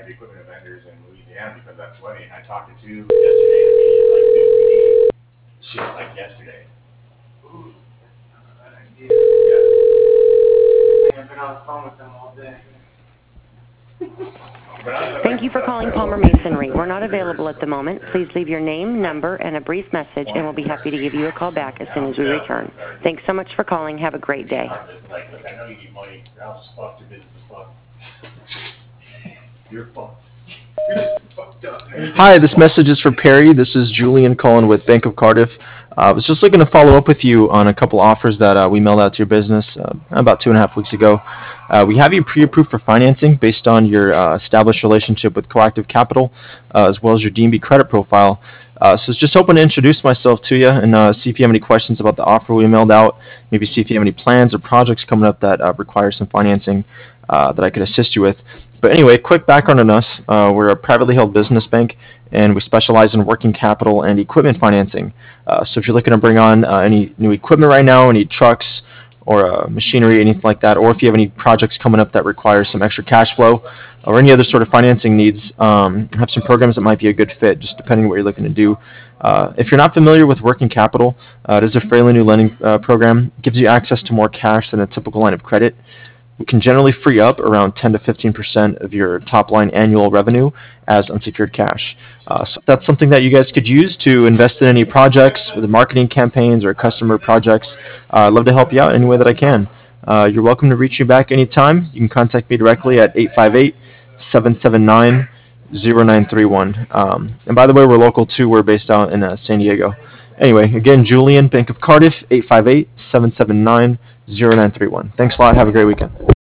heavy equipment vendors in Louisiana because that's funny. I talked to two yesterday, and he's like, dude, we need shit like yesterday. Ooh, that's not a bad idea. Yeah. I've been on the phone with them all day. Thank you for calling Palmer Masonry. We're not available at the moment. Please leave your name, number, and a brief message, and we'll be happy to give you a call back as soon as we return. Thanks so much for calling. Have a great day. Like, look, I know you need money. Your house is fucked. Your business is fucked. You're fucked. You're just fucked up. Hi, this message is for Perry. This is Julian calling with Bank of Cardiff. I was just looking to follow up with you on a couple offers that we mailed out to your business about 2.5 weeks ago. We have you pre-approved for financing based on your established relationship with Coactive Capital, as well as your DNB credit profile. So I was just hoping to introduce myself to you and see if you have any questions about the offer we mailed out, maybe see if you have any plans or projects coming up that require some financing that I could assist you with. But anyway, quick background on us. We're a privately held business bank, and we specialize in working capital and equipment financing. So if you're looking to bring on any new equipment right now, any trucks or machinery, anything like that, or if you have any projects coming up that require some extra cash flow or any other sort of financing needs, have some programs that might be a good fit, just depending on what you're looking to do. If you're not familiar with working capital, it is a fairly new lending program. It gives you access to more cash than a typical line of credit. We can generally free up around 10 to 15% of your top line annual revenue as unsecured cash. So that's something that you guys could use to invest in any projects, with marketing campaigns or customer projects. I'd love to help you out any way that I can. You're welcome to reach me back anytime. You can contact me directly at 858-779-0931. And by the way, we're local too. We're based out in San Diego. Anyway, again, Julian, Bank of Cardiff, 858-779-0931. Thanks a lot. Have a great weekend.